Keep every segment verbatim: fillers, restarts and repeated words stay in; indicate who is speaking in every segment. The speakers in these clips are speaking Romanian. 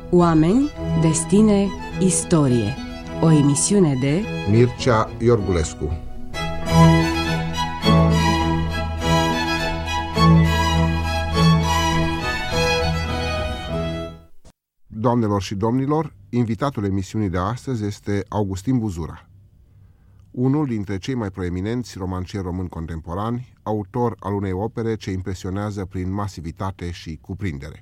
Speaker 1: Oameni, destine, istorie. O emisiune de
Speaker 2: Mircea Iorgulescu. Doamnelor și domnilor, invitatul emisiunii de astăzi este Augustin Buzura, unul dintre cei mai proeminenți romancieri români contemporani, autor al unei opere ce impresionează prin masivitate și cuprindere.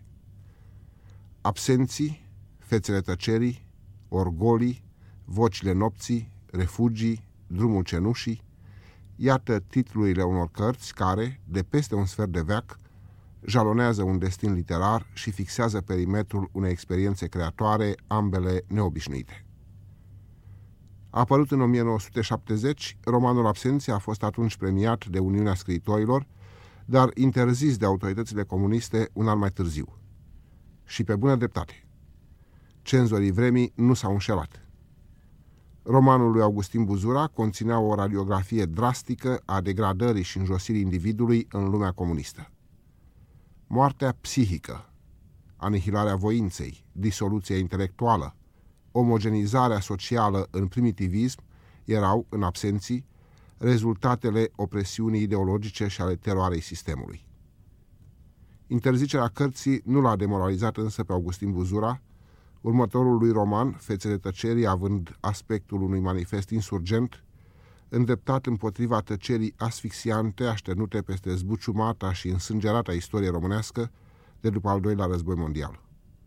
Speaker 2: Absenții, Fețele tăcerii, Orgolii, Vocile nopții, Refugii, Drumul cenușii, iată titlurile unor cărți care, de peste un sfert de veac, jalonează un destin literar și fixează perimetrul unei experiențe creatoare, ambele neobișnuite. Apărut în o mie nouă sute șaptezeci, romanul Absenții a fost atunci premiat de Uniunea Scriitorilor, dar interzis de autoritățile comuniste un an mai târziu. Și pe bună dreptate. Cenzorii vremii nu s-au înșelat. Romanul lui Augustin Buzura conținea o radiografie drastică a degradării și înjosirii individului în lumea comunistă. Moartea psihică, anihilarea voinței, disoluția intelectuală, omogenizarea socială în primitivism erau, în Absenții, rezultatele opresiunii ideologice și ale teroarei sistemului. Interzicerea cărții nu l-a demoralizat însă pe Augustin Buzura, următorul lui roman, Fețele tăcerii, având aspectul unui manifest insurgent, îndreptat împotriva tăcerii asfixiante așternute peste zbuciumata și însângerata istorie românească de după al doilea război mondial.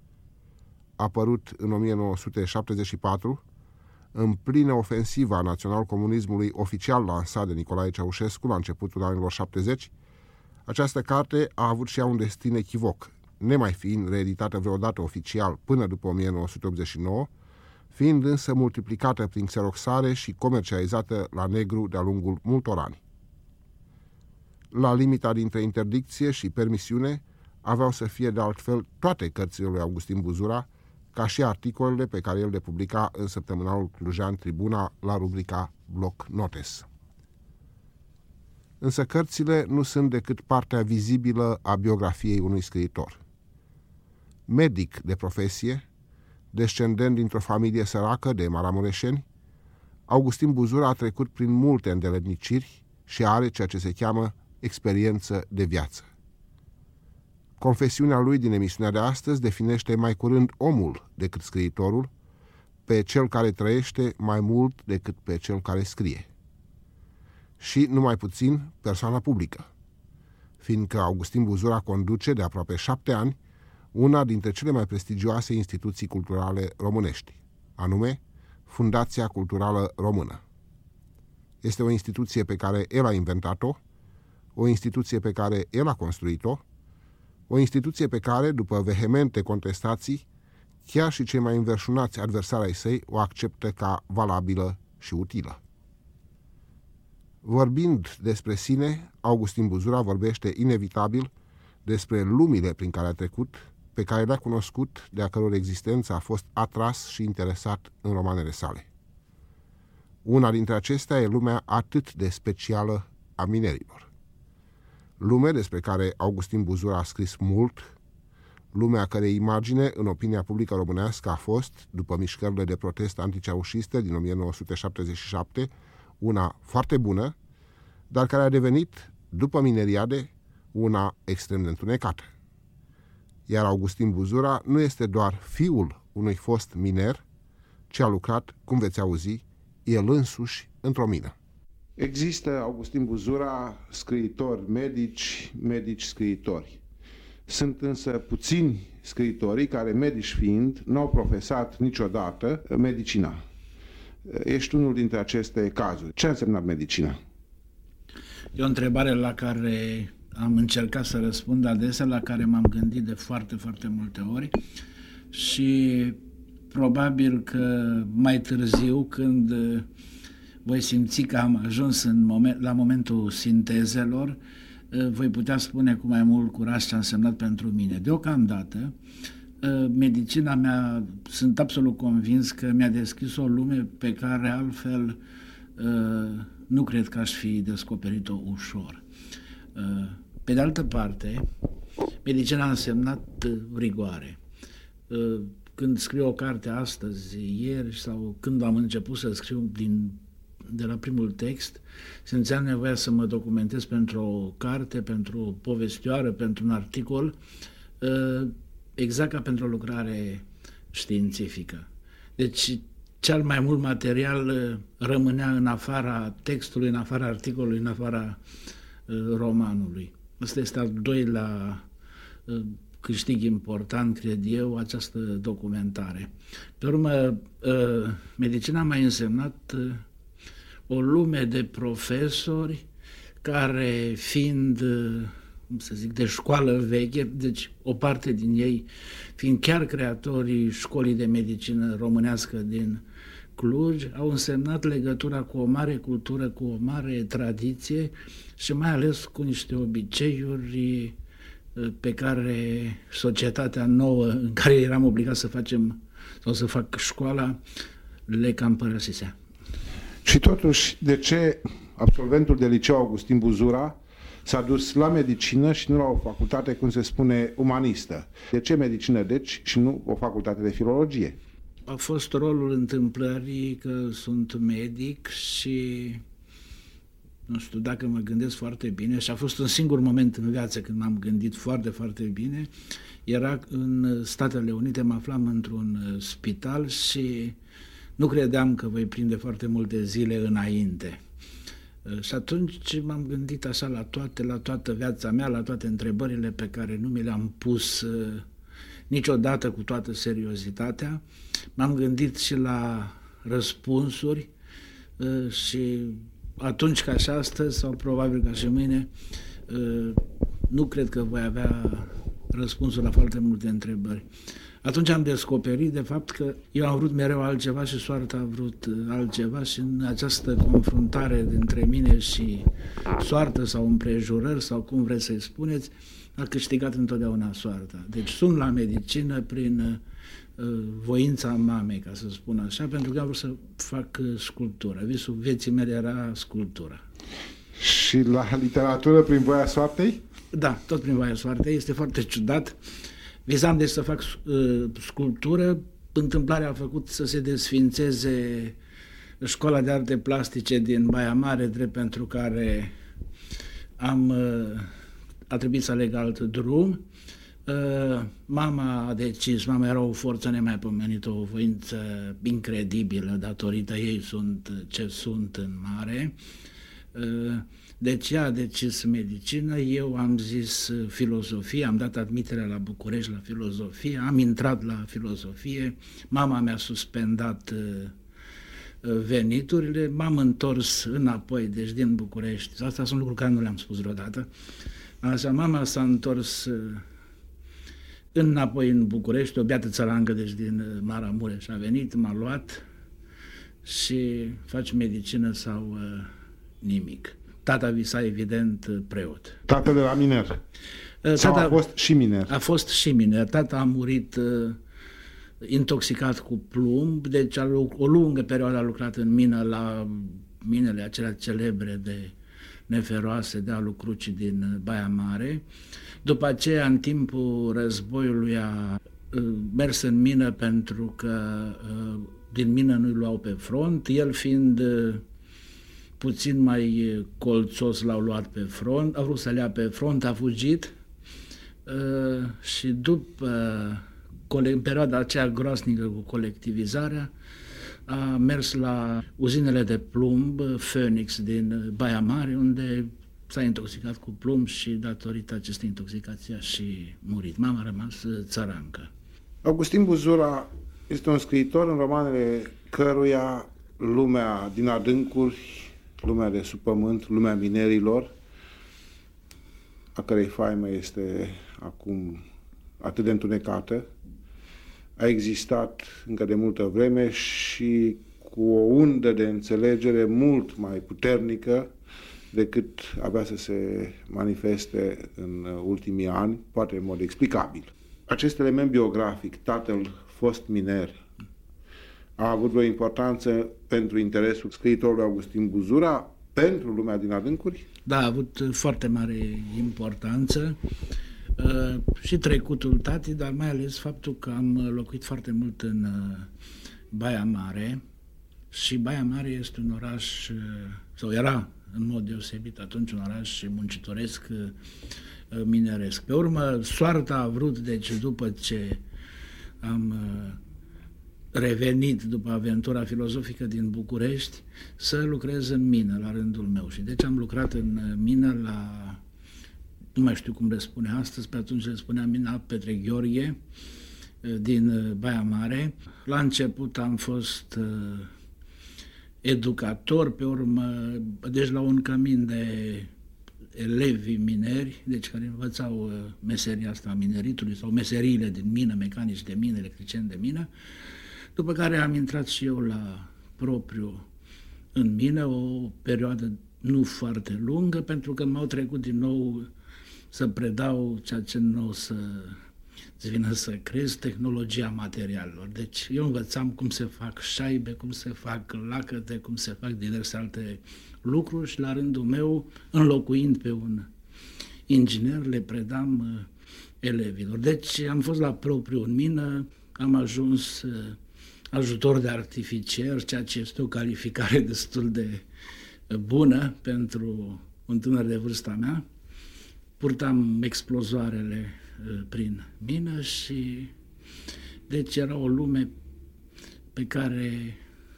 Speaker 2: Apărut în o mie nouă sute șaptezeci și patru, în plină ofensivă a național-comunismului oficial lansat de Nicolae Ceaușescu la începutul anilor șaptezeci, această carte a avut și ea un destin echivoc, nemai fiind reeditată vreodată oficial până după o mie nouă sute optzeci și nouă, fiind însă multiplicată prin xeroxare și comercializată la negru de-a lungul multor ani. La limita dintre interdicție și permisiune aveau să fie de altfel toate cărțile lui Augustin Buzura, ca și articolele pe care el le publica în săptămânalul clujean Tribuna la rubrica Bloc Notes. Însă cărțile nu sunt decât partea vizibilă a biografiei unui scriitor. Medic de profesie, descendent dintr-o familie săracă de maramureșeni, Augustin Buzura a trecut prin multe îndeletniciri și are ceea ce se cheamă experiență de viață. Confesiunea lui din emisiunea de astăzi definește mai curând omul decât scriitorul, pe cel care trăiește mai mult decât pe cel care scrie. Și, numai puțin, persoana publică, fiindcă Augustin Buzura conduce de aproape șapte ani una dintre cele mai prestigioase instituții culturale românești, anume Fundația Culturală Română. Este o instituție pe care el a inventat-o, o instituție pe care el a construit-o, o instituție pe care, după vehemente contestații, chiar și cei mai înverșunați adversari ai săi o acceptă ca valabilă și utilă. Vorbind despre sine, Augustin Buzura vorbește inevitabil despre lumile prin care a trecut, pe care le-a cunoscut, de a căror existență a fost atras și interesat în romanele sale. Una dintre acestea e lumea atât de specială a minerilor. Lume despre care Augustin Buzura a scris mult, lumea cărei imagine în opinia publică românească a fost, după mișcările de protest anticeaușiste din o mie nouă sute șaptezeci și șapte, una foarte bună, dar care a devenit, după mineriade, una extrem de întunecată. Iar Augustin Buzura nu este doar fiul unui fost miner, ci a lucrat, cum veți auzi, el însuși într-o mină. Există, Augustin Buzura, scriitori medici, medici scriitori. Sunt însă puțini scriitorii care, medici fiind, n-au profesat niciodată medicina. Ești unul dintre aceste cazuri. Ce a însemnat medicina?
Speaker 3: E o întrebare la care am încercat să răspund adesea, la care m-am gândit de foarte, foarte multe ori și probabil că mai târziu, când voi simți că am ajuns în moment, la momentul sintezelor, voi putea spune cu mai mult curaj ce a însemnat pentru mine. Deocamdată, medicina mea, sunt absolut convins că mi-a deschis o lume pe care altfel nu cred că aș fi descoperit-o ușor. Pe de altă parte, medicina a însemnat rigoare. când scriu o carte astăzi, ieri, sau când am început să scriu din, de la primul text, simțeam nevoia să mă documentez pentru o carte, pentru o povestioară, pentru un articol, exact ca pentru o lucrare științifică. Deci, cel mai mult material rămânea în afara textului, în afara articolului, în afara romanului. Ăsta este al doilea câștig important, cred eu, această documentare. Pe urmă, medicina m-a însemnat o lume de profesori care, fiind, cum să zic, de școală veche, deci o parte din ei fiind chiar creatorii școlii de medicină românească din Cluj, au însemnat legătura cu o mare cultură, cu o mare tradiție și mai ales cu niște obiceiuri pe care societatea nouă în care eram obligat să facem sau să fac școala le cam părăsisea.
Speaker 2: Și totuși, de ce absolventul de liceu Augustin Buzura s-a dus la medicină și nu la o facultate, cum se spune, umanistă? De ce medicină, deci, și nu o facultate de filologie?
Speaker 3: A fost rolul întâmplării că sunt medic și nu știu, dacă mă gândesc foarte bine, și a fost un singur moment în viață când m-am gândit foarte, foarte bine, era în Statele Unite, mă aflam într-un spital și nu credeam că voi prinde foarte multe zile înainte. Și atunci m-am gândit așa la toate, la toată viața mea, la toate întrebările pe care nu mi le-am pus niciodată cu toată seriozitatea. M-am gândit și la răspunsuri și atunci ca și astăzi, sau probabil ca și mâine, nu cred că voi avea răspunsul la foarte multe întrebări. Atunci am descoperit, de fapt, că eu am vrut mereu altceva și soarta a vrut altceva și în această confruntare dintre mine și soartă sau împrejurări sau cum vreți să-i spuneți, a câștigat întotdeauna soarta. Deci sunt la medicină prin uh, voința mamei, ca să spun așa, pentru că am vrut să fac uh, sculptură. Visul vieții mele era sculptura.
Speaker 2: Și la literatură prin voia soartei?
Speaker 3: Da, tot prin voia soartei. Este foarte ciudat. Visam deci să fac uh, sculptură. Întâmplarea a făcut să se desfințeze Școala de Arte Plastice din Baia Mare, drept pentru care am, uh, a trebuit să aleg alt drum. Uh, mama a decis, mama era o forță nemaipomenită, o voință incredibilă, datorită ei sunt ce sunt în mare. Uh, Deci ea a decis medicină, eu am zis filozofie, am dat admiterea la București la filozofie, am intrat la filozofie, mama mi-a suspendat veniturile, m-am întors înapoi, deci din București. Asta sunt lucruri care nu le-am spus vreodată. Așa, mama s-a întors înapoi în București, o beată țărancă, deci din Maramureș a venit, m-a luat și faci medicină sau nimic. Tata visa, evident, preot.
Speaker 2: Tata de la miner? Tata sau a fost și miner?
Speaker 3: A fost și miner. Tata a murit uh, intoxicat cu plumb, deci a, o lungă perioadă a lucrat în mină, la minele acelea celebre de neferoase de Alu Crucii din Baia Mare. După aceea, în timpul războiului, a uh, mers în mină pentru că uh, din mină nu-i luau pe front, el fiind uh, puțin mai colțos, l-au luat pe front, a vrut să-l ia pe front, a fugit uh, și după în perioada aceea groasnică cu colectivizarea a mers la uzinele de plumb Phoenix din Baia Mare, unde s-a intoxicat cu plumb și datorită acestei intoxicații a și murit. Mama a rămas țărancă.
Speaker 2: Augustin Buzura este un scriitor în romanele căruia lumea din adâncuri, lumea de sub pământ, lumea minerilor, a cărei faimă este acum atât de întunecată, a existat încă de multă vreme și cu o undă de înțelegere mult mai puternică decât avea să se manifeste în ultimii ani, poate în mod explicabil. Acest element biografic, tatăl fost miner, a avut o importanță pentru interesul scriitorului Augustin Buzura, pentru lumea din adâncuri?
Speaker 3: Da, a avut foarte mare importanță. și trecutul tati, dar mai ales faptul că am locuit foarte mult în Baia Mare și Baia Mare este un oraș, sau era în mod deosebit atunci un oraș muncitoresc, mineresc. Pe urmă, soarta a vrut, deci după ce am revenit după aventura filozofică din București, să lucrez în mină la rândul meu. Și deci am lucrat în mină la, nu mai știu cum le spune astăzi, pe atunci le spunea mina Petre Gheorghe, din Baia Mare. La început am fost educator, pe urmă, deci la un cămin de elevi mineri, deci care învățau meseria asta a mineritului sau meseriile din mină, mecanici de mină, electricieni de mină, după care am intrat și eu la propriu în mină, o perioadă nu foarte lungă, pentru că m-au trecut din nou să predau ceea ce nu o să îți vină să crezi, tehnologia materialelor. Deci eu învățam cum se fac șaibe, cum se fac lacăte, cum se fac diverse alte lucruri și la rândul meu, înlocuind pe un inginer, le predam uh, elevilor. Deci am fost la propriu în mină, am ajuns uh, ajutor de artificier, ceea ce este o calificare destul de uh, bună pentru un tânăr de vârsta mea. Purtam explozoarele uh, prin mină și deci era o lume pe care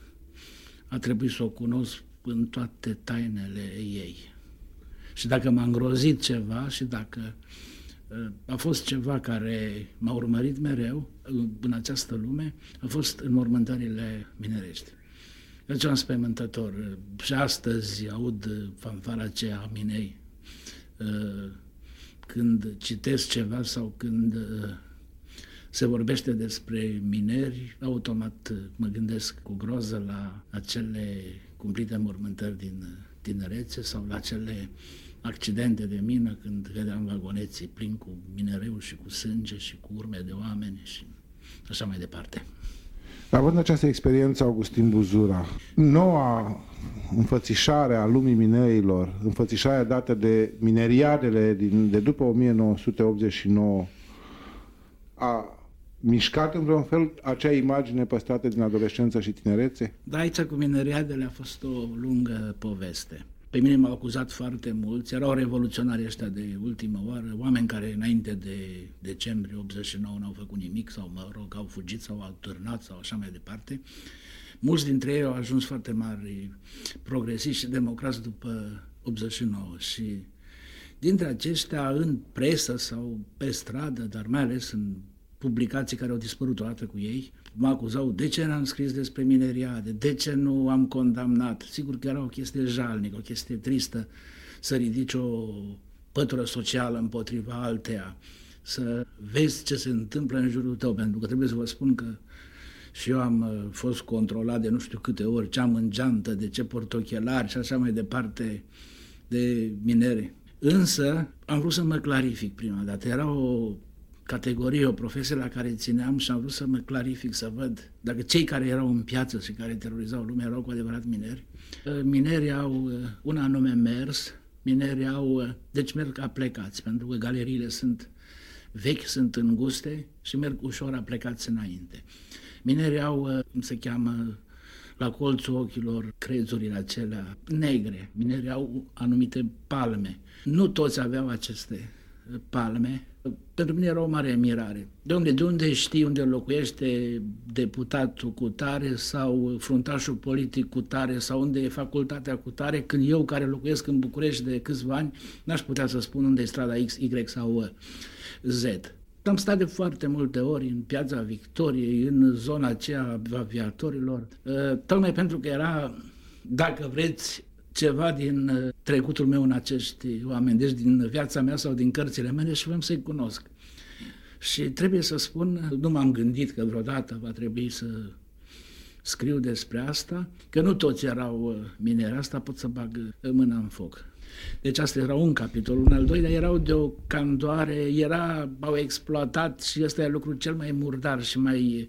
Speaker 3: a trebuit să o cunosc în toate tainele ei. Și dacă m-a îngrozit ceva și dacă uh, a fost ceva care m-a urmărit mereu în această lume, a fost înmormântările minerești. Deci am spăimântător. Și astăzi aud fanfara aceea a minei. Uh, când citesc ceva sau când uh, se vorbește despre mineri, automat mă gândesc cu groză la acele cumplite înmormântări din tinerețe sau la acele accidente de mină când vedeam vagoneții plini cu minereu și cu sânge și cu urme de oameni și așa mai departe.
Speaker 2: Având această experiență, Augustin Buzura, noua înfățișare a lumii minerilor, înfățișarea dată de mineriadele din, de după o mie nouă sute optzeci și nouă, a mișcat în vreun fel acea imagine păstrată din adolescență și tinerețe?
Speaker 3: Da, aici cu mineriadele a fost o lungă poveste. Pe mine m-au acuzat foarte mulți, erau revoluționari ăștia de ultimă oară, oameni care înainte de decembrie optzeci și nouă n-au făcut nimic sau, mă rog, au fugit sau au târnat sau așa mai departe. Mulți dintre ei au ajuns foarte mari progresiști și democrați după optzeci și nouă și dintre aceștia în presă sau pe stradă, dar mai ales în publicații care au dispărut odată cu ei, mă acuzau de ce n-am scris despre mineriade, de ce nu am condamnat. Sigur că era o chestie jalnică, o chestie tristă să ridici o pătură socială împotriva alteia, să vezi ce se întâmplă în jurul tău, pentru că trebuie să vă spun că și eu am fost controlat de nu știu câte ori, ce am în geantă, de ce port ochelari și așa mai departe de minere. Însă am vrut să mă clarific prima dată. Era o categorie, o profesie la care țineam și am vrut să mă clarific, să văd dacă cei care erau în piață și care terorizau lumea erau cu adevărat mineri. Minerii au un anume mers, minerii au, deci merg aplecați, pentru că galeriile sunt vechi, sunt înguste și merg ușor aplecați înainte. Minerii au, cum se cheamă, la colțul ochilor crezurile acelea negre. Minerii au anumite palme. Nu toți aveau aceste palme. Pentru mine era o mare mirare. De unde, de unde știi unde locuiește deputatul cu tare sau fruntașul politic cu tare sau unde e facultatea cu tare, când eu, care locuiesc în București de câțiva ani, n-aș putea să spun unde e strada X, Y sau Z. Am stat de foarte multe ori în Piața Victoriei, în zona aceea a aviatorilor, tocmai pentru că era, dacă vreți, ceva din trecutul meu în acești oameni, deci din viața mea sau din cărțile mele și vreau să-i cunosc. Și trebuie să spun, nu m-am gândit că vreodată va trebui să scriu despre asta, că nu toți erau mineri, asta pot să bag mâna în foc. Deci asta era un capitol. Un al doilea erau de o candoare, era, au exploatat și ăsta e lucrul cel mai murdar și mai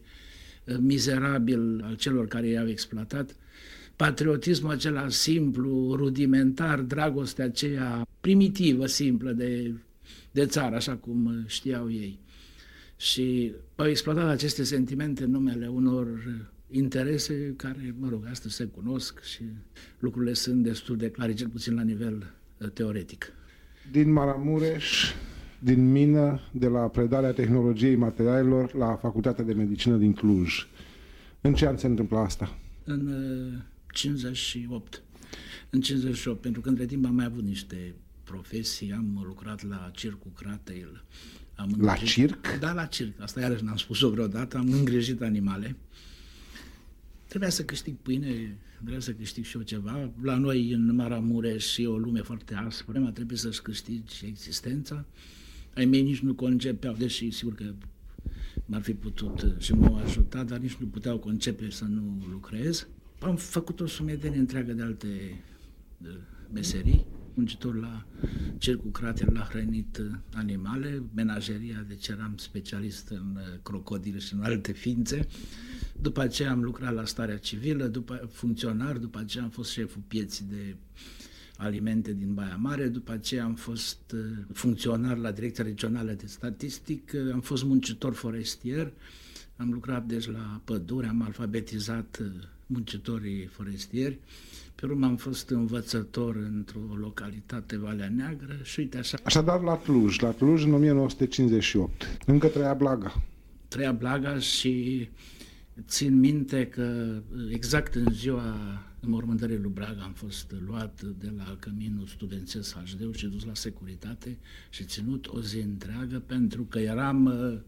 Speaker 3: mizerabil al celor care i-au exploatat, patriotismul acela simplu, rudimentar, dragostea aceea primitivă, simplă de de țară, așa cum știau ei. Și au exploatat aceste sentimente în numele unor interese care, mă rog, astăzi se cunosc și lucrurile sunt destul de clare, cel puțin la nivel teoretic.
Speaker 2: Din Maramureș, din mină, de la predarea tehnologiei materialelor la Facultatea de Medicină din Cluj. În ce an se întâmplă asta?
Speaker 3: În uh, cincizeci și opt. În cincizeci și opt, pentru că între timp am mai avut niște profesii, am lucrat la Circul Crateil. Am
Speaker 2: la îngrijit... circ?
Speaker 3: Da, la circ. Asta iarăși n-am spus-o vreodată. Am îngrijit animale. Trebuia să câștig pâine, trebuia să câștig și eu ceva. La noi, în Maramureș, e o lume foarte aspră. Trebuie să-și câștigi existența. Ai mei nici nu concepeau, deși sigur că m-ar fi putut și m-au ajutat, dar nici nu puteau concepe să nu lucrez. Am făcut o sumedenie întreagă de alte meserii. Muncitor la Circul Crateil, la hrănit animale, menageria, deci eram specialist în crocodile și în alte ființe. După aceea am lucrat la starea civilă, după funcționar, după aceea am fost șeful pieții de alimente din Baia Mare, după aceea am fost funcționar la Direcția Regională de Statistică, am fost muncitor forestier, am lucrat deci la pădure, am alfabetizat muncitorii forestieri, pe urmă am fost învățător într-o localitate, Valea Neagră și uite așa.
Speaker 2: Așadar la Cluj, la Cluj în o mie nouă sute cincizeci și opt, încă trăia Blaga.
Speaker 3: Trăia Blaga și țin minte că exact în ziua înmormântării lui Blaga am fost luat de la căminul studențesc H D și dus la securitate și ținut o zi întreagă pentru că eram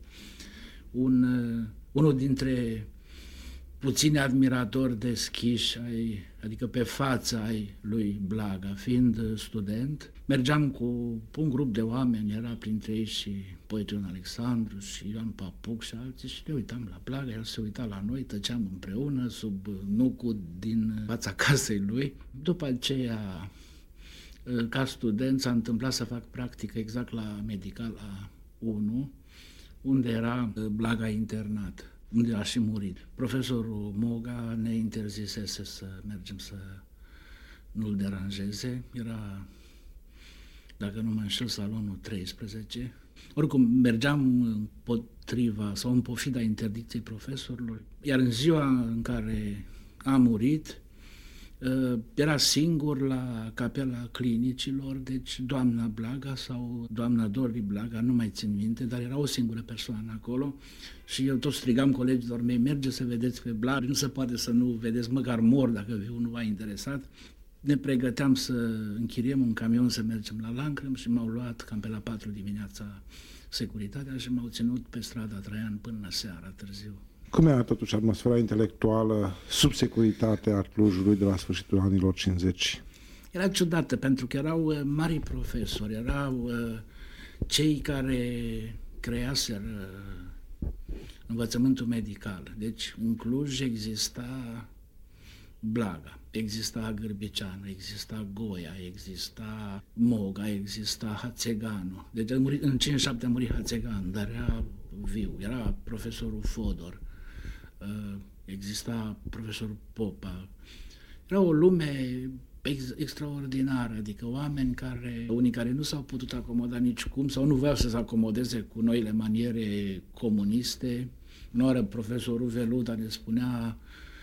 Speaker 3: un, unul dintre puțini admiratori deschiși, ai, adică pe fața ai lui Blaga, fiind student. Mergeam cu un grup de oameni, era printre ei și poetul Alexandru și Ioan Papuc și alții și ne uitam la Blaga, el se uita la noi, tăceam împreună sub nucul din fața casei lui. După aceea, ca student, s-a întâmplat să fac practică exact la Medicala unu, unde era Blaga internat, unde a și murit. Profesorul Moga ne interzisese să mergem să nu-l deranjeze. Era, dacă nu mă înșel, salonul treisprezece. Oricum, mergeam împotriva sau în pofida interdicției profesorilor. Iar în ziua în care a murit, era singur la capela clinicilor, deci doamna Blaga sau doamna Dorli Blaga, nu mai țin minte, dar era o singură persoană acolo și eu tot strigam colegilor mei, merge să vedeți pe Blaga, nu se poate să nu vedeți, măcar mor dacă viu nu v-a interesat. Ne pregăteam să închiriem un camion să mergem la Lancrăm și m-au luat cam pe la patru dimineața securitatea și m-au ținut pe strada Traian până seara târziu.
Speaker 2: Cum era totuși atmosfera intelectuală sub securitate a Clujului de la sfârșitul anilor cincizeci?
Speaker 3: Era ciudată, pentru că erau mari profesori, erau cei care creaseră învățământul medical. Deci în Cluj exista Blaga, exista Gârbiceanu, exista Goia, exista Moga, exista Hațeganu. Deci a murit, în cincizeci și șapte a murit Hațeganu, dar era viu. Era profesorul Fodor, exista profesorul Popa. Era o lume ex- extraordinară, adică oameni care, unii care nu s-au putut acomoda nicicum sau nu voiau să se acomodeze cu noile maniere comuniste. Uneori profesorul Veluda ne spunea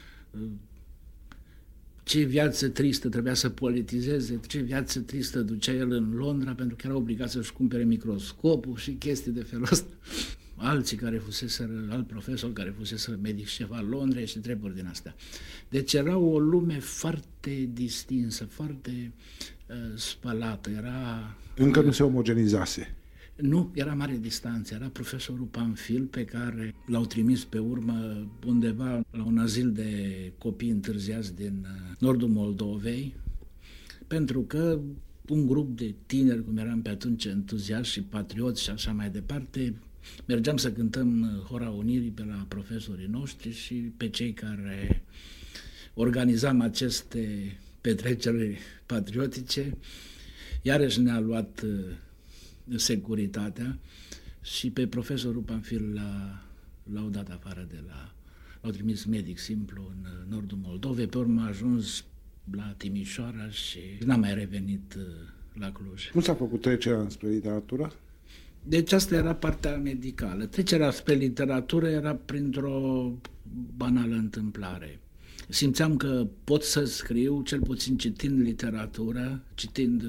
Speaker 3: ce viață tristă, trebuia să politizeze, ce viață tristă ducea el în Londra pentru că era obligat să-și cumpere microscopul și chestii de felul ăsta. Alții care fuseseră, alt profesor care fuseseră medic șef al Londrei și treburi din astea. Deci era o lume foarte distinsă, foarte uh, spălată. Era...
Speaker 2: Încă nu se omogenizase.
Speaker 3: Nu, era mare distanță. Era profesorul Pamfil pe care l-au trimis pe urmă undeva la un azil de copii întârziați din nordul Moldovei, pentru că un grup de tineri, cum eram pe atunci, entuziaști și patrioți și așa mai departe, mergeam să cântăm Hora Unirii pe la profesorii noștri și pe cei care organizam aceste petreceri patriotice. Iarăși ne-a luat securitatea și pe profesorul Pamfil l-a, l-au dat afară de la... L-au trimis medic simplu în nordul Moldovei, pe urmă a ajuns la Timișoara și n-a mai revenit la Cluj.
Speaker 2: Cum s-a făcut trecerea înspre literatură?
Speaker 3: Deci asta era partea medicală. Trecerea spre literatură era printr-o banală întâmplare. Simțeam că pot să scriu, cel puțin citind literatură, citind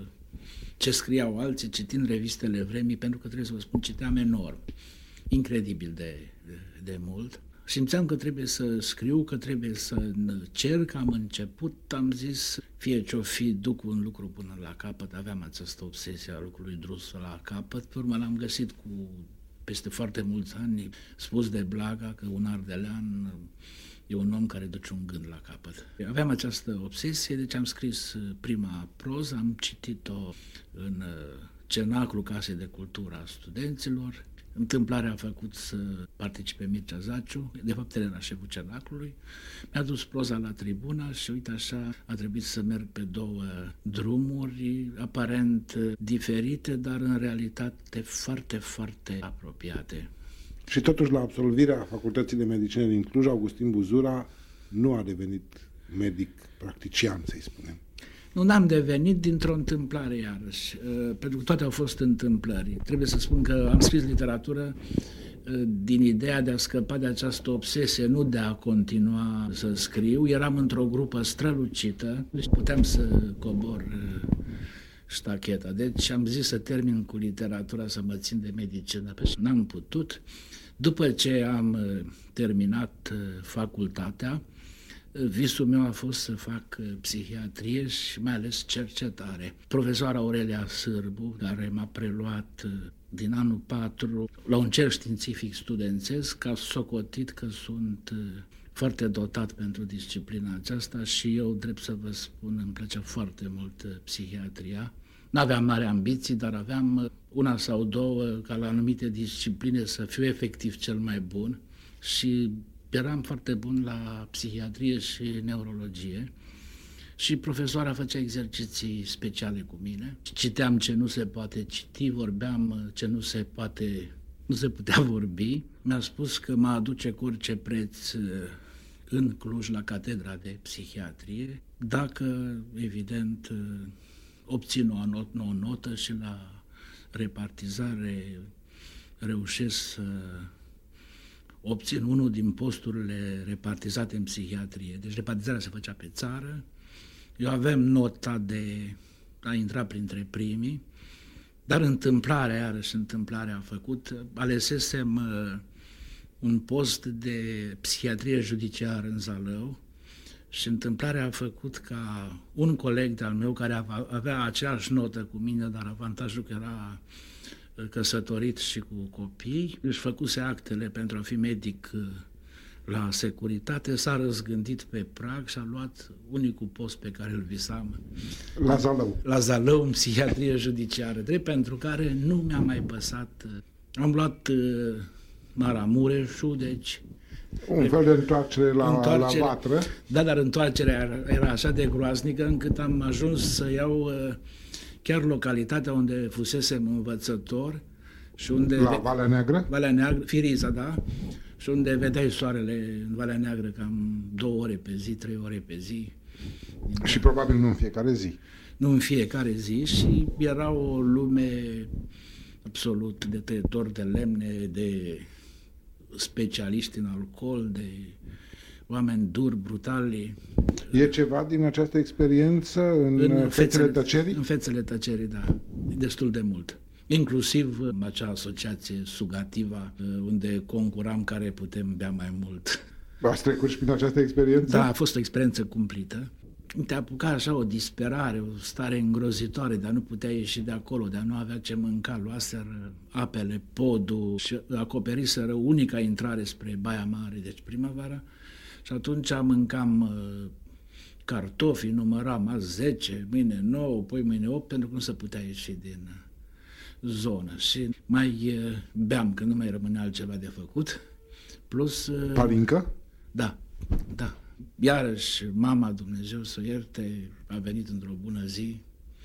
Speaker 3: ce scriau alții, citind revistele vremii, pentru că trebuie să vă spun, citeam enorm, incredibil de, de, de mult. Simțeam că trebuie să scriu, că trebuie să încerc, am început, am zis, fie ce-o fi, duc un lucru până la capăt, aveam această obsesie a lucrului dus la capăt, pe urmă l-am găsit cu peste foarte mulți ani, spus de Blaga că un ardelean e un om care duce un gând la capăt. Aveam această obsesie, deci am scris prima proză, am citit-o în cenaclul Casei de Cultură a Studenților. Întâmplarea a făcut să participe Mircea Zaciu, de fapt el era șeful cenaclului. Mi-a dus proza la tribuna și uite așa a trebuit să merg pe două drumuri aparent diferite, dar în realitate foarte, foarte apropiate.
Speaker 2: Și totuși, la absolvirea Facultății de Medicină din Cluj, Augustin Buzura nu a devenit medic practician, să-i spunem.
Speaker 3: Nu, n-am devenit dintr-o întâmplare iarăși, pentru că toate au fost întâmplări. Trebuie să spun că am scris literatură din ideea de a scăpa de această obsesie, nu de a continua să scriu. Eram într-o grupă strălucită, deci puteam să cobor ștacheta. Deci am zis să termin cu literatura, să mă țin de medicină, pentru că n-am putut. După ce am terminat facultatea, visul meu a fost să fac psihiatrie și mai ales cercetare. Profesoara Aurelia Sârbu, care m-a preluat din anul patru la un cer științific studențesc, a socotit că sunt foarte dotat pentru disciplina aceasta și eu, drept să vă spun, îmi plăcea foarte mult psihiatria. N-aveam mari ambiții, dar aveam una sau două ca la anumite discipline să fiu efectiv cel mai bun și eram foarte bun la psihiatrie și neurologie și profesoara făcea exerciții speciale cu mine. Citeam ce nu se poate citi, vorbeam ce nu se poate, nu se putea vorbi. Mi-a spus că mă aduce cu orice preț în Cluj la catedra de psihiatrie, dacă, evident, obțin o notă, o notă și la repartizare reușesc să obțin unul din posturile repartizate în psihiatrie. Deci repartizarea se făcea pe țară. Eu aveam nota de a intra printre primii, dar întâmplarea, iarăși întâmplarea a făcut, alesesem un post de psihiatrie judiciară în Zalău și întâmplarea a făcut ca un coleg de-al meu care avea aceeași notă cu mine, dar avantajul că era căsătorit și cu copii, își făcuse actele pentru a fi medic la securitate, s-a răzgândit pe prag și a luat unicul post pe care îl visam.
Speaker 2: La Zalău.
Speaker 3: La Zalău, în psihiatrie judiciară, drept pentru care nu mi-a mai păsat. Am luat Maramureșul, deci...
Speaker 2: Un fel de întoarcere la, întoarcere, la vatră.
Speaker 3: Da, dar întoarcerea era așa de groaznică încât am ajuns să iau chiar localitatea unde fusesem învățător și unde...
Speaker 2: La Valea Neagră?
Speaker 3: Valea Neagră, Firiza, da. Și unde vedeai soarele în Valea Neagră cam două ore pe zi, trei ore pe zi.
Speaker 2: Și probabil nu în fiecare zi.
Speaker 3: Nu în fiecare zi și era o lume absolut de tăietori de lemne, de specialiști în alcool, de oameni duri, brutali.
Speaker 2: E ceva din această experiență în, în fețele, fețele tăcerii?
Speaker 3: În fețele tăcerii, da. Destul de mult. Inclusiv acea asociație Sugativa, unde concuram care putem bea mai mult.
Speaker 2: Ați trecut și prin această experiență?
Speaker 3: Da, a fost o experiență cumplită. Te-a apucat așa o disperare, o stare îngrozitoare de a nu putea ieși de acolo, de a nu avea ce mânca. Luaseră apele, podul și acoperiseră unica intrare spre Baia Mare, deci primăvara. Și atunci mâncam uh, cartofi, număram azi zece, mâine nouă, poi mâine opt, pentru că nu se putea ieși din zonă. Și mai uh, beam, că nu mai rămânea altceva de făcut. Plus... Uh,
Speaker 2: Palincă?
Speaker 3: Da, da. Iarăși, mama, Dumnezeu să o ierte, a venit într-o bună zi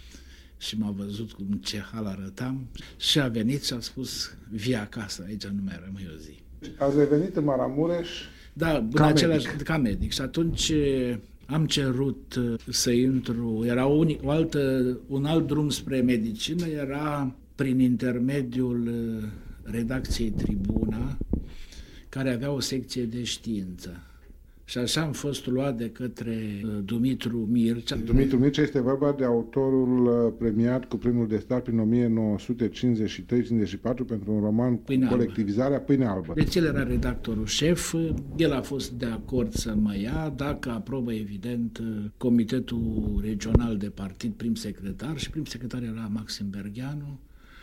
Speaker 3: și m-a văzut cum ce hal arătam și a venit și a spus, vii acasă, aici nu mai rămâi o zi.
Speaker 2: Ați revenit în Maramureș
Speaker 3: da,
Speaker 2: ca,
Speaker 3: în același,
Speaker 2: medic.
Speaker 3: ca medic și atunci am cerut să intru, era un, o altă, un alt drum spre medicină, era prin intermediul redacției Tribuna, care avea o secție de știință. Și așa am fost luat de către Dumitru Mircea.
Speaker 2: Dumitru Mircea este vorba de autorul premiat cu Premiul de Stat prin o mie nouă sute cincizeci și trei cincizeci și patru pentru un roman cu
Speaker 3: Pâine
Speaker 2: colectivizarea albă. Pâine albă.
Speaker 3: Deci el era redactorul șef, el a fost de acord să mă ia, dacă aprobă, evident, Comitetul Regional de Partid, prim secretar, și prim secretar era Maxim Bergheanu,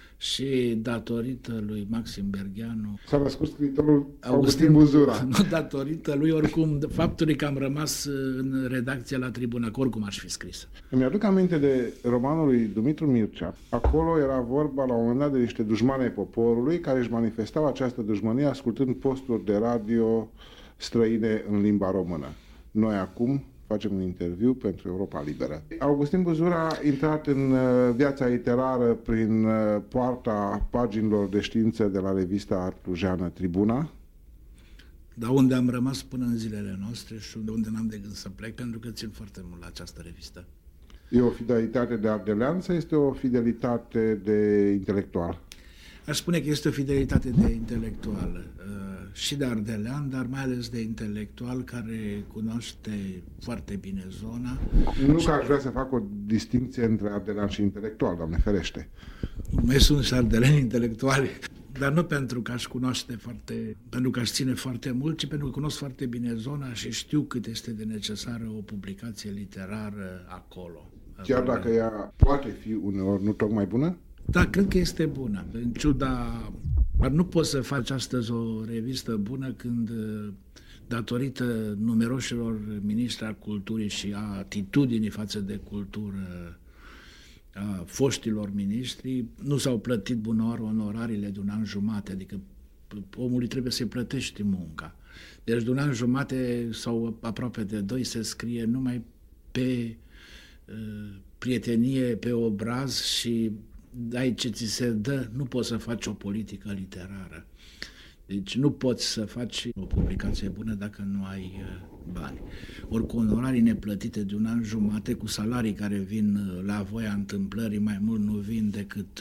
Speaker 3: și datorită lui Maxim Bergheanu
Speaker 2: s-a născut scriitorul Augustin Buzura.
Speaker 3: Nu datorită lui, oricum, faptului că am rămas în redacție la Tribuna, că oricum aș fi scris.
Speaker 2: Îmi aduc aminte de romanul lui Dumitru Mircea. Acolo era vorba la un moment dat de niște dușmani ai poporului care își manifestau această dușmănie ascultând posturi de radio străine în limba română. Noi acum facem un interviu pentru Europa Liberă. Augustin Buzura a intrat în viața literară prin poarta paginilor de știință de la revista artlujeană Tribuna.
Speaker 3: Dar unde am rămas până în zilele noastre și unde n-am de gând să plec, pentru că țin foarte mult la această revistă.
Speaker 2: E o fidelitate de ardelean sau este o fidelitate de intelectual?
Speaker 3: Aș spune că este o fidelitate de intelectual și de ardelean, dar mai ales de intelectual care cunoaște foarte bine zona.
Speaker 2: Nu că aș vrea să fac o distinție între ardelean și intelectual, Doamne ferește.
Speaker 3: Mai sunt și ardeleni intelectuali, dar nu pentru că aș cunoaște foarte, pentru că aș ține foarte mult, ci pentru că cunosc foarte bine zona și știu cât este de necesară o publicație literară acolo.
Speaker 2: Chiar dacă ea poate fi uneori nu tocmai bună?
Speaker 3: Da, cred că este bună. În ciuda... Dar nu poți să faci astăzi o revistă bună când, datorită numeroșilor miniștri al culturii și a atitudinii față de cultură a foștilor miniștri, nu s-au plătit bunoară onorariile de un an jumate, adică omului trebuie să-i plătești munca. Deci de un an jumate sau aproape de doi se scrie numai pe uh, prietenie, pe obraz și dai ce ți se dă, nu poți să faci o politică literară. Deci nu poți să faci o publicație bună dacă nu ai bani. Ori cu onorarii neplătite de un an jumate, cu salarii care vin la voia întâmplării, mai mult nu vin decât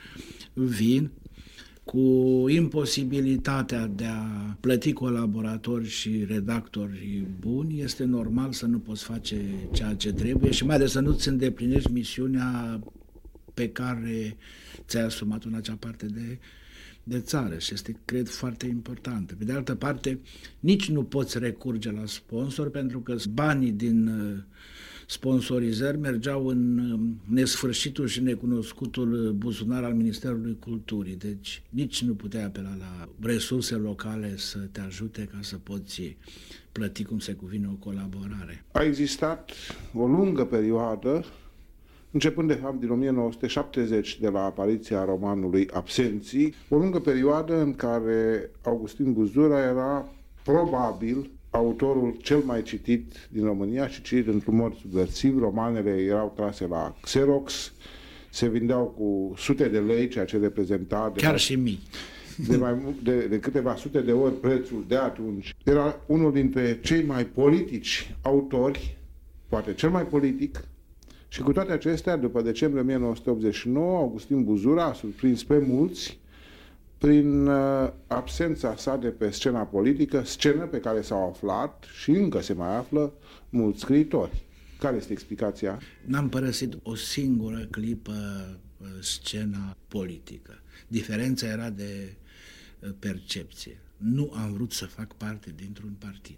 Speaker 3: vin, cu imposibilitatea de a plăti colaboratori și redactori buni, este normal să nu poți face ceea ce trebuie și mai ales să nu-ți îndeplinești misiunea pe care ți-ai asumat în acea parte de, de țară și este, cred, foarte importantă. Pe de altă parte, nici nu poți recurge la sponsor pentru că banii din sponsorizări mergeau în nesfârșitul și necunoscutul buzunar al Ministerului Culturii. Deci nici nu puteai apela la resurse locale să te ajute ca să poți plăti cum se cuvine o colaborare.
Speaker 2: A existat o lungă perioadă, începând de fapt din o mie nouă sute șaptezeci, de la apariția romanului Absenții, o lungă perioadă în care Augustin Buzura era probabil autorul cel mai citit din România și citit într-un mod subversiv. Romanele erau trase la Xerox, se vindeau cu sute de lei, ceea ce reprezenta de
Speaker 3: chiar
Speaker 2: mai,
Speaker 3: și mii
Speaker 2: de, mai, de, de câteva sute de ori prețul de atunci. Era unul dintre cei mai politici autori, poate cel mai politic. Și cu toate acestea, după decembrie o mie nouă sute optzeci și nouă, Augustin Buzura a surprins pe mulți prin uh, absența sa de pe scena politică, scenă pe care s-au aflat și încă se mai află mulți scriitori. Care este explicația?
Speaker 3: N-am părăsit o singură clipă uh, scena politică. Diferența era de uh, percepție. Nu am vrut să fac parte dintr-un partid.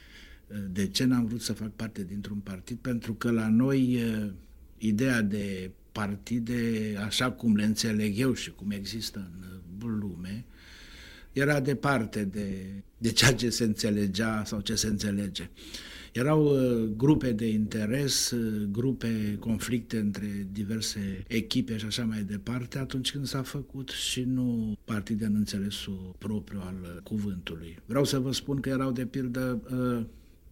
Speaker 3: De ce n-am vrut să fac parte dintr-un partid? Pentru că la noi ideea de partide, așa cum le înțeleg eu și cum există în lume, era departe de, de ceea ce se înțelegea sau ce se înțelege. Erau uh, grupe de interes, uh, grupe, conflicte între diverse echipe și așa mai departe, atunci când s-a făcut și nu partide în înțelesul propriu al uh, cuvântului. Vreau să vă spun că erau de pildă uh,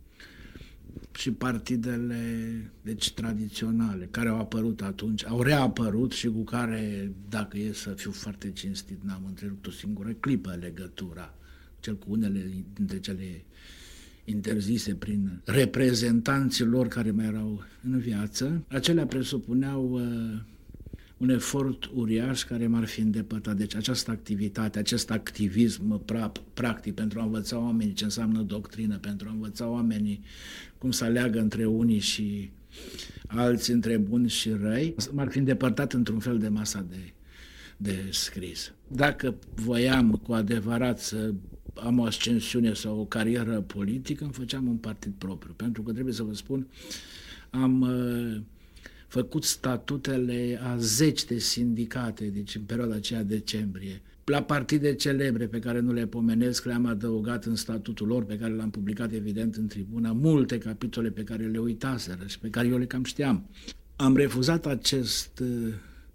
Speaker 3: și partidele, deci tradiționale, care au apărut atunci, au reapărut și cu care, dacă e să fiu foarte cinstit, n-am întrerupt o singură clipă legătura, cel cu unele dintre cele interzise prin reprezentanții lor care mai erau în viață. Acelea presupuneau uh, un efort uriaș care m-ar fi îndepărtat. Deci această activitate, acest activism pra- practic pentru a învăța oamenii ce înseamnă doctrină, pentru a învăța oamenii cum să aleagă între unii și alții, între buni și răi, m-ar fi îndepărtat într-un fel de masa de, de scris. Dacă voiam cu adevărat să am o ascensiune sau o carieră politică, îmi făceam un partid propriu. Pentru că trebuie să vă spun, am uh, făcut statutele a zeci de sindicate, deci în perioada aceea decembrie. La partide celebre pe care nu le pomenesc, le-am adăugat în statutul lor, pe care l-am publicat evident în tribună, multe capitole pe care le uitaseră și pe care eu le cam știam. Am refuzat acest uh,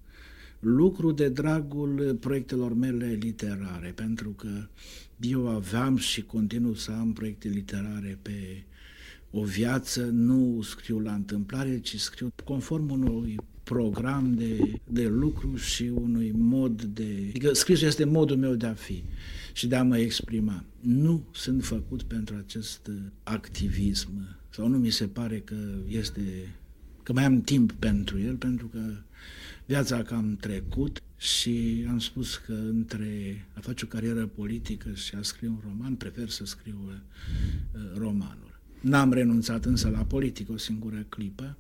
Speaker 3: lucru de dragul proiectelor mele literare, pentru că eu aveam și continuu să am proiecte literare pe o viață, nu scriu la întâmplare, ci scriu conform unui program de, de lucru și unui mod de... Adică scrisul este modul meu de a fi și de a mă exprima. Nu sunt făcut pentru acest activism sau nu mi se pare că este... că mai am timp pentru el, pentru că viața a cam trecut și am spus că între a face o carieră politică și a scrie un roman, prefer să scriu uh, romanul. N-am renunțat însă la politică o singură clipă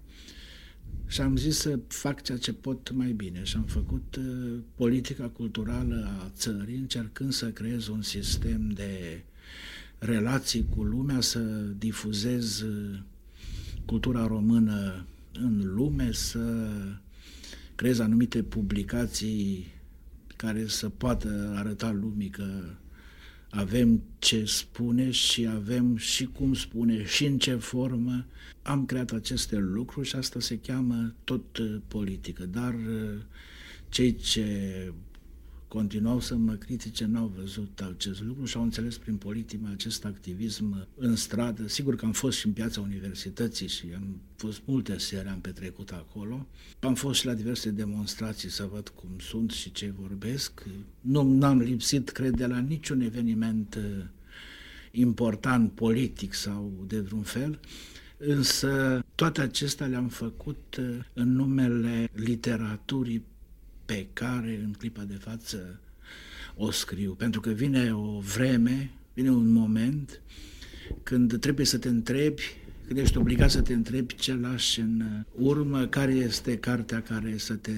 Speaker 3: și am zis să fac ceea ce pot mai bine și am făcut uh, politica culturală a țării, încercând să creez un sistem de relații cu lumea, să difuzez uh, cultura română în lume, să creez anumite publicații care să poată arăta lumii că avem ce spune și avem și cum spune și în ce formă. Am creat aceste lucruri și asta se cheamă tot politică, dar cei ce continuau să mă critique, n-au văzut acest lucru și au înțeles prin politică acest activism în stradă. Sigur că am fost și în piața universității și am fost multe seara, am petrecut acolo. Am fost și la diverse demonstrații să văd cum sunt și ce vorbesc. Nu n-am lipsit, cred, de la niciun eveniment important, politic sau de vreun fel, însă toate acestea le-am făcut în numele literaturii pe care în clipa de față o scriu. Pentru că vine o vreme, vine un moment când trebuie să te întrebi, când ești obligat să te întrebi ce lași în urmă, care este cartea care să te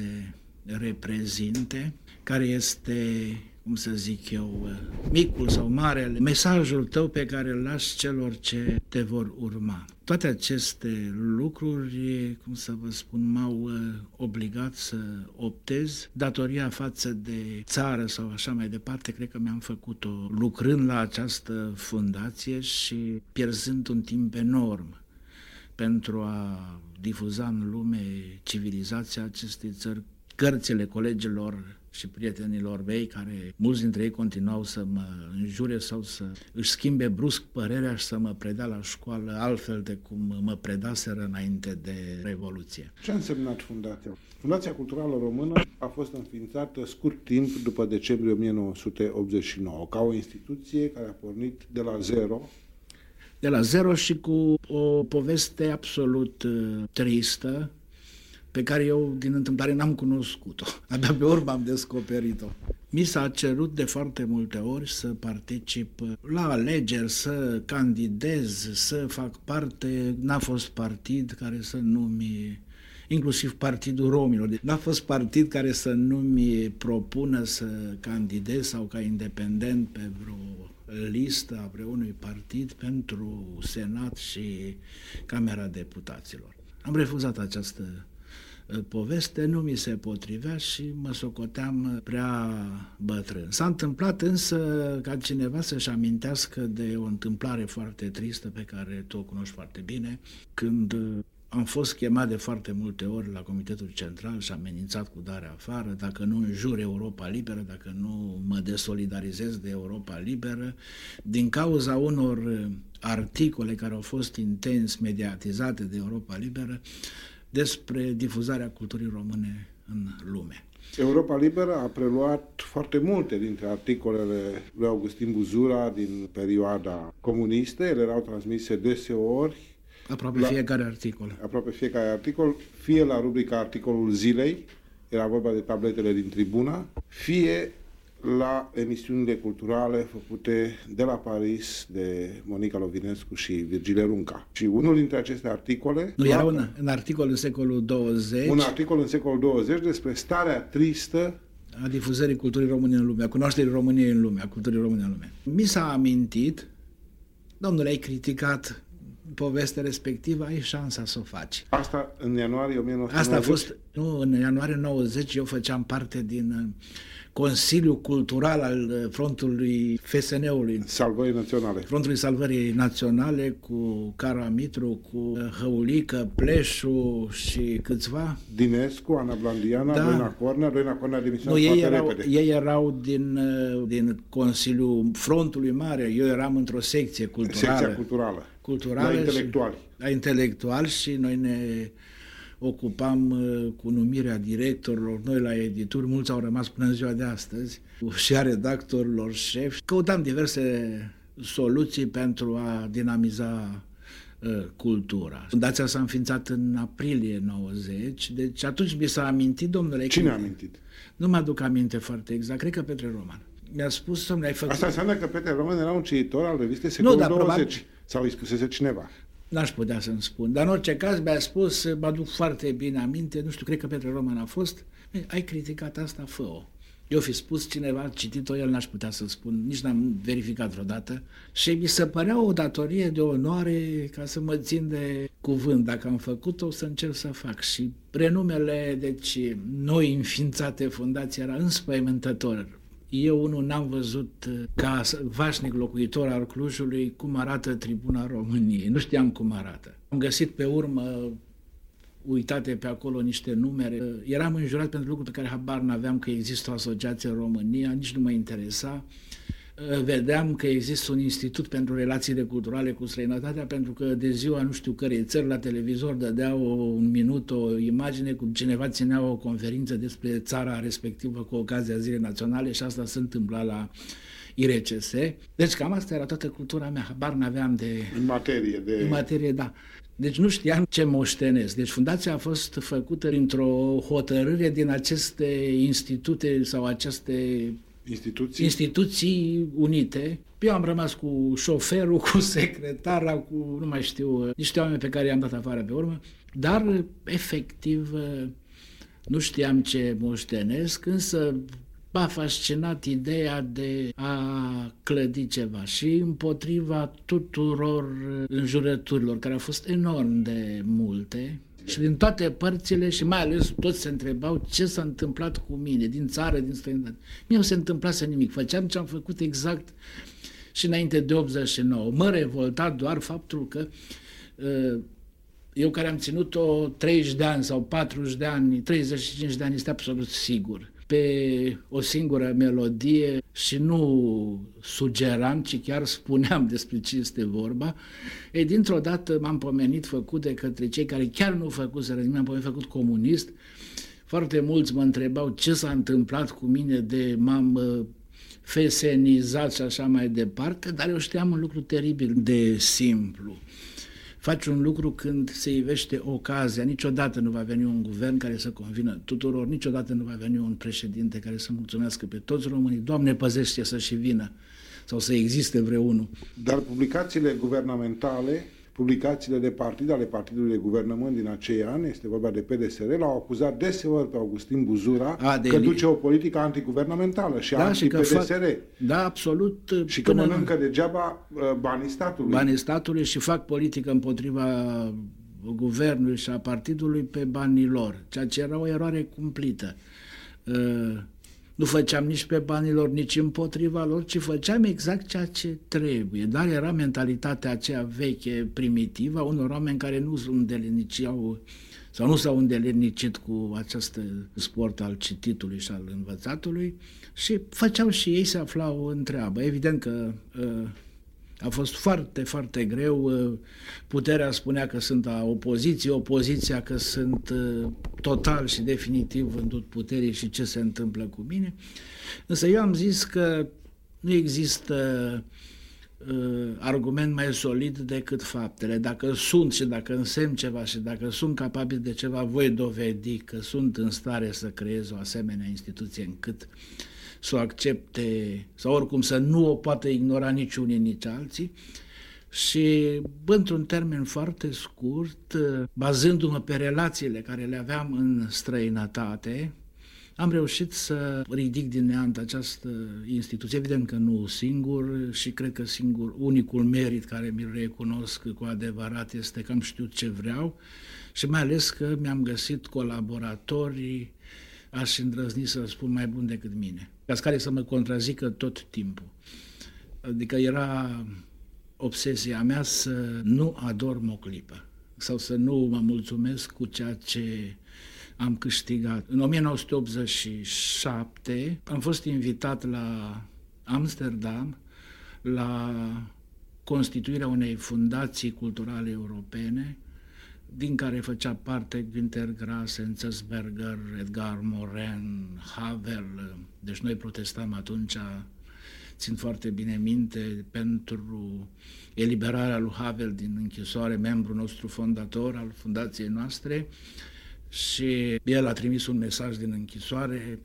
Speaker 3: reprezinte, care este, cum să zic eu, micul sau marele mesajul tău pe care îl lași celor ce te vor urma. Toate aceste lucruri, cum să vă spun, m-au obligat să optez. Datoria față de țară sau așa mai departe, cred că mi-am făcut-o lucrând la această fundație și pierzând un timp enorm pentru a difuza în lume civilizația acestei țări, cărțile colegilor și prietenilor mei, care mulți dintre ei continuau să mă înjure sau să își schimbe brusc părerea și să mă predea la școală altfel de cum mă predaseră înainte de Revoluție.
Speaker 2: Ce a însemnat fundația? Fundația Culturală Română a fost înființată scurt timp după decembrie o mie nouă sute optzeci și nouă, ca o instituție care a pornit de la zero.
Speaker 3: De la zero și cu o poveste absolut uh, tristă, pe care eu, din întâmplare, n-am cunoscut-o. Abia pe urmă am descoperit-o. Mi s-a cerut de foarte multe ori să particip la alegeri, să candidez, să fac parte. N-a fost partid care să nu-mi... inclusiv Partidul Romilor. N-a fost partid care să nu-mi propună să candidez sau ca independent pe vreo listă a vreunui partid pentru Senat și Camera Deputaților. Am refuzat această poveste, nu mi se potrivea și mă socoteam prea bătrân. S-a întâmplat însă ca cineva să-și amintească de o întâmplare foarte tristă pe care tu o cunoști foarte bine, când am fost chemat de foarte multe ori la Comitetul Central și amenințat cu darea afară, dacă nu înjur Europa Liberă, dacă nu mă desolidarizez de Europa Liberă, din cauza unor articole care au fost intens mediatizate de Europa Liberă despre difuzarea culturii române în lume.
Speaker 2: Europa Liberă a preluat foarte multe dintre articolele lui Augustin Buzura din perioada comunistă. Ele erau transmise deseori.
Speaker 3: Aproape
Speaker 2: la,
Speaker 3: fiecare articol.
Speaker 2: Aproape fiecare articol, fie la rubrica Articolul Zilei, era vorba de tabletele din tribună, fie la emisiunile culturale făcute de la Paris de Monica Lovinescu și Virgile Runca. Și unul dintre aceste articole...
Speaker 3: Nu, era un, un articol în secolul douăzeci.
Speaker 2: Un articol în secolul douăzeci despre starea tristă
Speaker 3: a difuzării culturii române în lume, a cunoașterii României în lume, a culturii române în lume. Mi s-a amintit, domnule, ai criticat povestea respectivă, ai șansa să o faci.
Speaker 2: Asta în ianuarie o mie nouă sute nouăzeci?
Speaker 3: Asta a fost, nu, în ianuarie nouăzeci eu făceam parte din Consiliul Cultural al Frontului F S N-ului.
Speaker 2: Salvării Naționale.
Speaker 3: Frontului Salvării Naționale cu Caramitru, cu Hăulică, Pleșu și câțiva.
Speaker 2: Dinescu, Ana Blandiana, da. Doina Cornea, Doina Cornea demisionează
Speaker 3: foarte
Speaker 2: ei erau,
Speaker 3: repede. Ei erau din, din Consiliul Frontului Mare, eu eram într-o secție culturală.
Speaker 2: Secția culturală.
Speaker 3: Culturală.
Speaker 2: La intelectuali.
Speaker 3: Și, la intelectuali și noi ne ocupam uh, cu numirea directorilor, noi la edituri, mulți au rămas până în ziua de astăzi, și a redactorilor șefi. Căutam diverse soluții pentru a dinamiza uh, cultura. Fundația s-a înființat în aprilie nouăzeci, deci atunci mi s-a amintit, domnule...
Speaker 2: Cine a amintit?
Speaker 3: Nu mă aduc aminte foarte exact, cred că Petre Roman. Mi-a spus, domnule, ai făcut...
Speaker 2: Asta înseamnă că Petre Roman era un cititor al revistei secolul
Speaker 3: nu,
Speaker 2: douăzeci,
Speaker 3: probabil...
Speaker 2: sau îi spusese cineva.
Speaker 3: N-aș putea să-mi spun, dar în orice caz mi-a spus, mă aduc foarte bine aminte, nu știu, cred că Petre Roman a fost, ai criticat asta, fă-o. Eu fi spus cineva, a citit-o el, n-aș putea să spun, nici n-am verificat vreodată și mi se părea o datorie de onoare ca să mă țin de cuvânt. Dacă am făcut-o, să încerc să fac. Și prenumele, deci, noi înființate fundația era înspăimântător. Eu unul n-am văzut ca vașnic locuitor al Clujului cum arată Tribuna României. Nu știam cum arată. Am găsit pe urmă uitate pe acolo niște numere. Eram înjurat pentru lucruri pe care habar n-aveam, că există o asociație în România, nici nu mă interesa. Vedeam că există un institut pentru relațiile culturale cu străinătatea, pentru că de ziua nu știu cărei țări la televizor dădeau un minut o imagine cum cineva ținea o conferință despre țara respectivă cu ocazia Zilei Naționale și asta se întâmpla la I R C S. Deci cam asta era toată cultura mea, habar n-aveam de...
Speaker 2: În materie de...
Speaker 3: În materie, da. Deci nu știam ce moștenesc. Deci fundația a fost făcută printr-o hotărâre din aceste institute sau aceste...
Speaker 2: Instituții?
Speaker 3: Instituții unite. Eu am rămas cu șoferul, cu secretara, cu, nu mai știu, niște oameni pe care i-am dat afară pe urmă, dar, efectiv, nu știam ce moștenesc, însă m-a fascinat ideea de a clădi ceva și împotriva tuturor înjurăturilor, care au fost enorm de multe, și din toate părțile și mai ales toți se întrebau ce s-a întâmplat cu mine, din țară, din străinătate. Mie nu se întâmplase nimic, făceam ce am făcut exact și înainte de optzeci și nouă. Mă revolta doar faptul că eu care am ținut-o treizeci de ani sau patruzeci de ani, treizeci și cinci de ani, este absolut sigur, pe o singură melodie și nu sugeram, ci chiar spuneam despre ce este vorba. Ei, dintr-o dată m-am pomenit făcut de către cei care chiar nu făcuseră nimic, m-am pomenit făcut comunist. Foarte mulți mă întrebau ce s-a întâmplat cu mine, de m-am fesenizat și așa mai departe, dar eu știam un lucru teribil de simplu. Faci un lucru când se ivește ocazia, niciodată nu va veni un guvern care să convină tuturor, niciodată nu va veni un președinte care să mulțumească pe toți românii. Doamne, păzește să și vină sau să existe vreunul. Dar
Speaker 2: publicațiile guvernamentale, publicațiile de partid, ale partidului de guvernământ din acei ani, este vorba de P D S R, l-au acuzat deseori pe Augustin Buzura A, că duce o politică antiguvernamentală și
Speaker 3: da,
Speaker 2: anti-P D S R.
Speaker 3: Fac, da, absolut.
Speaker 2: Și că mănâncă degeaba banii statului.
Speaker 3: Banii statului și fac politică împotriva guvernului și a partidului pe banii lor, ceea ce era o eroare cumplită. Nu făceam nici pe banii lor, nici împotriva lor, ci făceam exact ceea ce trebuie. Dar era mentalitatea aceea veche, primitivă, a unor oameni care nu îndeleniciau sau nu s-au îndelenicit cu acest sport al cititului și al învățatului și făceau și ei se aflau în treabă. Evident că uh, a fost foarte, foarte greu. Puterea spunea că sunt a opoziției, opoziția că sunt total și definitiv vândut puterii și ce se întâmplă cu mine. Însă eu am zis că nu există argument mai solid decât faptele. Dacă sunt și dacă însemn ceva și dacă sunt capabil de ceva, voi dovedi că sunt în stare să creez o asemenea instituție încât să o accepte sau oricum să nu o poată ignora nici unii, nici alții. Și într-un termen foarte scurt, bazându-mă pe relațiile care le aveam în străinătate, am reușit să ridic din neant această instituție, evident că nu singur și cred că singur, unicul merit care mi-l recunosc cu adevărat este că am știut ce vreau și mai ales că mi-am găsit colaboratori, aș îndrăzni să spun, mai buni decât mine, ca care să mă contrazică tot timpul. Adică era obsesia mea să nu adorm o clipă sau să nu mă mulțumesc cu ceea ce am câștigat. În o mie nouă sute optzeci și șapte am fost invitat la Amsterdam la constituirea unei fundații culturale europene, din care făcea parte Günter Grass, Enzensberger, Edgar Morin, Havel. Deci noi protestam atunci, țin foarte bine minte, pentru eliberarea lui Havel din închisoare, membru nostru fondator al fundației noastre, și el a trimis un mesaj din închisoare.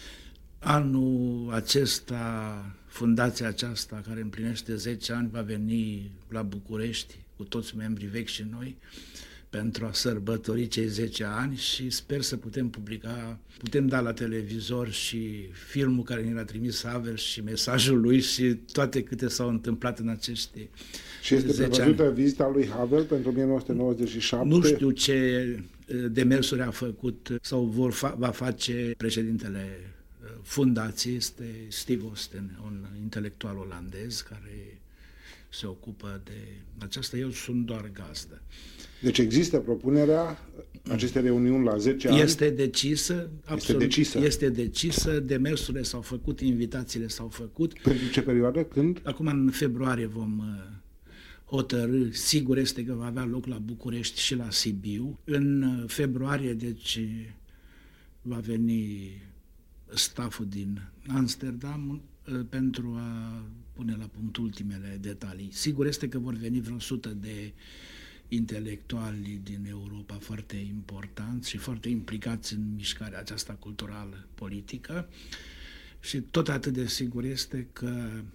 Speaker 3: Anul acesta, fundația aceasta, care împlinește zece ani, va veni la București cu toți membrii vechi și noi pentru a sărbători cei zece ani și sper să putem publica, putem da la televizor și filmul care ne l-a trimis Havel și mesajul lui și toate câte s-au întâmplat în acești
Speaker 2: Și este prevăzută ani. Vizita lui Havel pentru o mie nouă sute nouăzeci și șapte?
Speaker 3: Nu știu ce demersuri a făcut sau vor fa- va face președintele fundației, este Steve Austin, un intelectual olandez care se ocupă de aceasta. Eu sunt doar gazdă.
Speaker 2: Deci există propunerea acestei reuniuni la zece ani?
Speaker 3: Este decisă, absolut.
Speaker 2: Este decisă.
Speaker 3: Este decisă, demersurile s-au făcut, invitațiile s-au făcut.
Speaker 2: Pentru ce perioadă? Când?
Speaker 3: Acum în februarie vom hotărâ, sigur este că va avea loc la București și la Sibiu. În februarie, deci, va veni stafful din Amsterdam pentru a pune la punct ultimele detalii. Sigur este că vor veni vreo sută de intelectuali din Europa foarte importanți și foarte implicați în mișcarea aceasta culturală, politică, și tot atât de sigur este că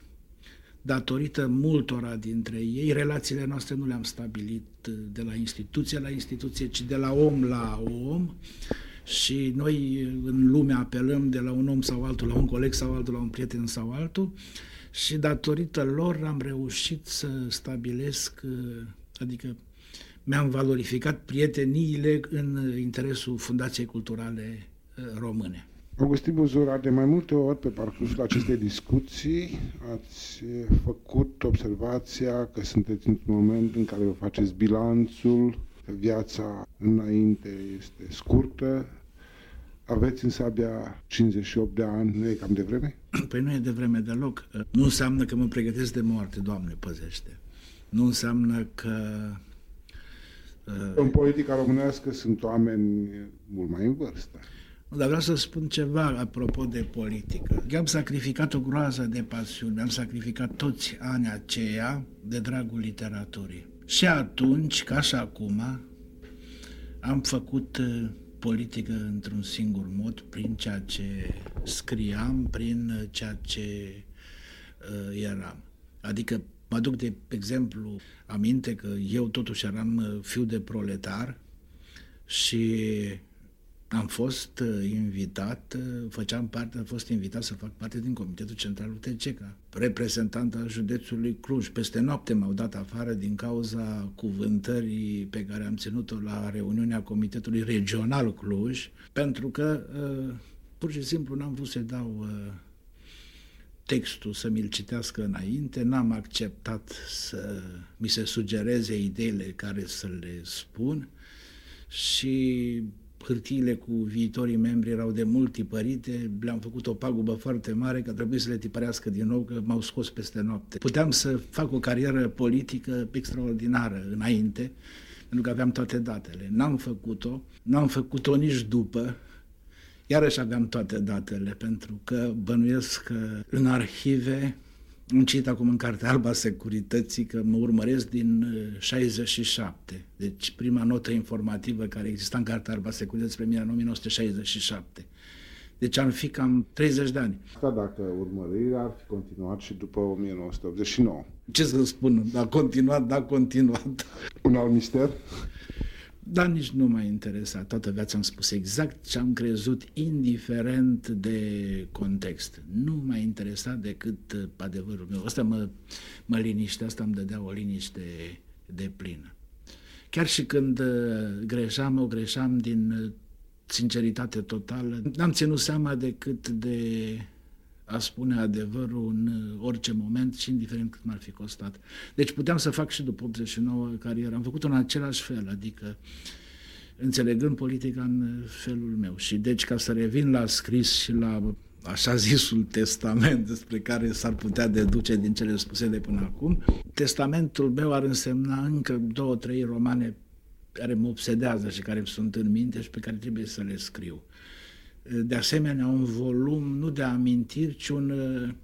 Speaker 3: datorită multora dintre ei, relațiile noastre nu le-am stabilit de la instituție la instituție, ci de la om la om, și noi în lume apelăm de la un om sau altul, la un coleg sau altul, la un prieten sau altul, și datorită lor am reușit să stabilesc, adică mi-am valorificat prieteniile în interesul Fundației Culturale Române.
Speaker 2: Augustin Buzura, de mai multe ori pe parcursul acestei discuții ați făcut observația că sunteți într-un moment în care vă faceți bilanțul, că viața înainte este scurtă, aveți însă abia cincizeci și opt de ani, nu e cam devreme?
Speaker 3: Păi nu e devreme deloc. Nu înseamnă că mă pregătesc de moarte, Doamne păzește. Nu înseamnă că...
Speaker 2: În politica românească sunt oameni mult mai în vârstă.
Speaker 3: Dar vreau să spun ceva apropo de politică. Eu am sacrificat o groază de pasiuni, am sacrificat toți anii aceia de dragul literaturii. Și atunci, ca și acum, am făcut politică într-un singur mod, prin ceea ce scriam, prin ceea ce uh, eram. Adică mă aduc de exemplu aminte că eu totuși eram fiu de proletar și am fost invitat, făceam parte, am fost invitat să fac parte din Comitetul Central U T C, ca reprezentant al județului Cluj. Peste noapte m-au dat afară din cauza cuvântării pe care am ținut-o la reuniunea Comitetului Regional Cluj, pentru că pur și simplu n-am vrut să dau textul să mi-l citească înainte, n-am acceptat să mi se sugereze ideile care să le spun și hârtiile cu viitorii membri erau de mult tipărite, le-am făcut o pagubă foarte mare, că trebuie să le tipărească din nou, că m-au scos peste noapte. Puteam să fac o carieră politică extraordinară înainte, pentru că aveam toate datele. N-am făcut-o, n-am făcut-o nici după, iarăși aveam toate datele, pentru că bănuiesc că în arhive Am citit acum în Cartea Albă a Securității că mă urmăresc din șaizeci și șapte. Deci prima notă informativă care exista în Cartea Albă a Securității despre mine în o mie nouă sute șaizeci și șapte. Deci am fi cam treizeci de ani.
Speaker 2: Asta dacă urmărirea ar fi continuat și după o mie nouă sute optzeci și nouă.
Speaker 3: Ce să spun? A continuat, da, continuat.
Speaker 2: Un alt mister?
Speaker 3: Dar nici nu m-a interesat. Toată viața am spus exact ce am crezut, indiferent de context. Nu m-a interesat decât adevărul meu. Asta mă, mă liniște, asta îmi dădea o liniște de plină. Chiar și când greșeam, o greșeam din sinceritate totală. N-am ținut seama decât de a spune adevărul în orice moment și indiferent cât m-ar fi costat. Deci puteam să fac și după optzeci și nouă carieră. Am făcut-o în același fel, adică înțelegând politica în felul meu. Și deci, ca să revin la scris și la așa zisul testament despre care s-ar putea deduce din cele spuse de până acum, testamentul meu ar însemna încă două, trei romane care mă obsedează și care sunt în minte și pe care trebuie să le scriu. De asemenea, un volum, nu de amintiri, ci un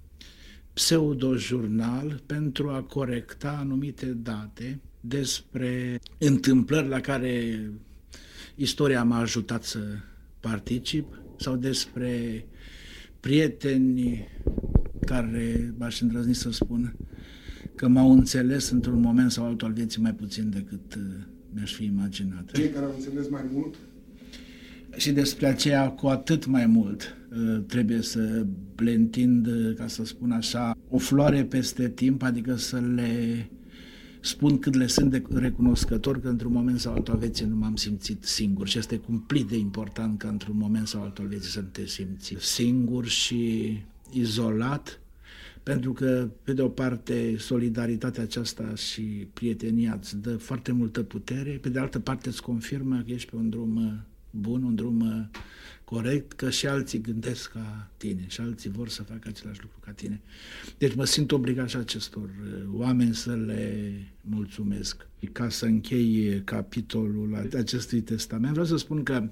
Speaker 3: pseudo-jurnal pentru a corecta anumite date despre întâmplări la care istoria m-a ajutat să particip sau despre prieteni care, m-aș îndrăzni să spun, că m-au înțeles într-un moment sau altul al vieții mai puțin decât mi-aș fi imaginat.
Speaker 2: Cei care au înțeles mai mult?
Speaker 3: Și despre aceea cu atât mai mult trebuie să le întind, ca să spun așa, o floare peste timp, adică să le spun cât le sunt de recunoscător că într-un moment sau altul al vieții nu m-am simțit singur. Și este cumplit de important că într-un moment sau altul al vieții să nu te simți singur și izolat, pentru că, pe de o parte, solidaritatea aceasta și prietenia îți dă foarte multă putere, pe de altă parte îți confirmă că ești pe un drum bun, un drum corect, că și alții gândesc ca tine și alții vor să facă același lucru ca tine. Deci mă simt obligat și acestor oameni să le mulțumesc. Ca să închei capitolul acestui testament, vreau să spun că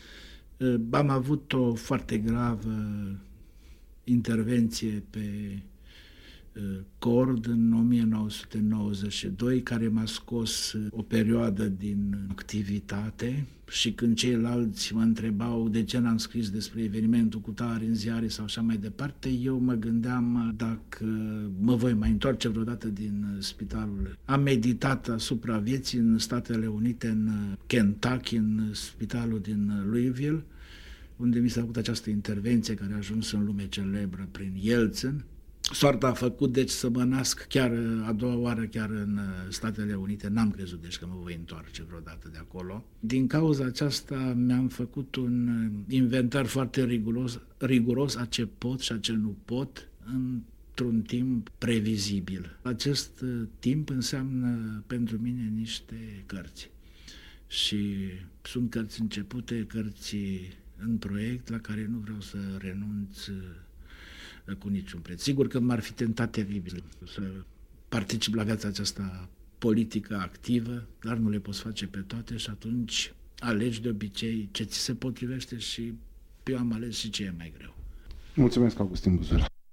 Speaker 3: am avut o foarte gravă intervenție pe cord în o mie nouă sute nouăzeci și doi, care m-a scos o perioadă din activitate și când ceilalți mă întrebau de ce n-am scris despre evenimentul cu tare în ziare sau așa mai departe, eu mă gândeam dacă mă voi mai întoarce vreodată din spitalul. Am meditat asupra vieții în Statele Unite, în Kentucky, în spitalul din Louisville, unde mi s-a făcut această intervenție care a ajuns în lume celebră prin Yeltsin. Soarta a făcut, deci, să mă nasc chiar a doua oară, chiar în Statele Unite. N-am crezut, deci, că mă voi întoarce vreodată de acolo. Din cauza aceasta mi-am făcut un inventar foarte riguros, riguros a ce pot și a ce nu pot într-un timp previzibil. Acest timp înseamnă pentru mine niște cărți. Și sunt cărți începute, cărți în proiect, la care nu vreau să renunț cu niciun preț. Sigur că m-ar fi tentat teribil să particip la viața aceasta politică activă, dar nu le poți face pe toate și atunci alegi de obicei ce ți se potrivește și eu am ales și ce e mai greu.
Speaker 2: Mulțumesc, Augustin Buzura.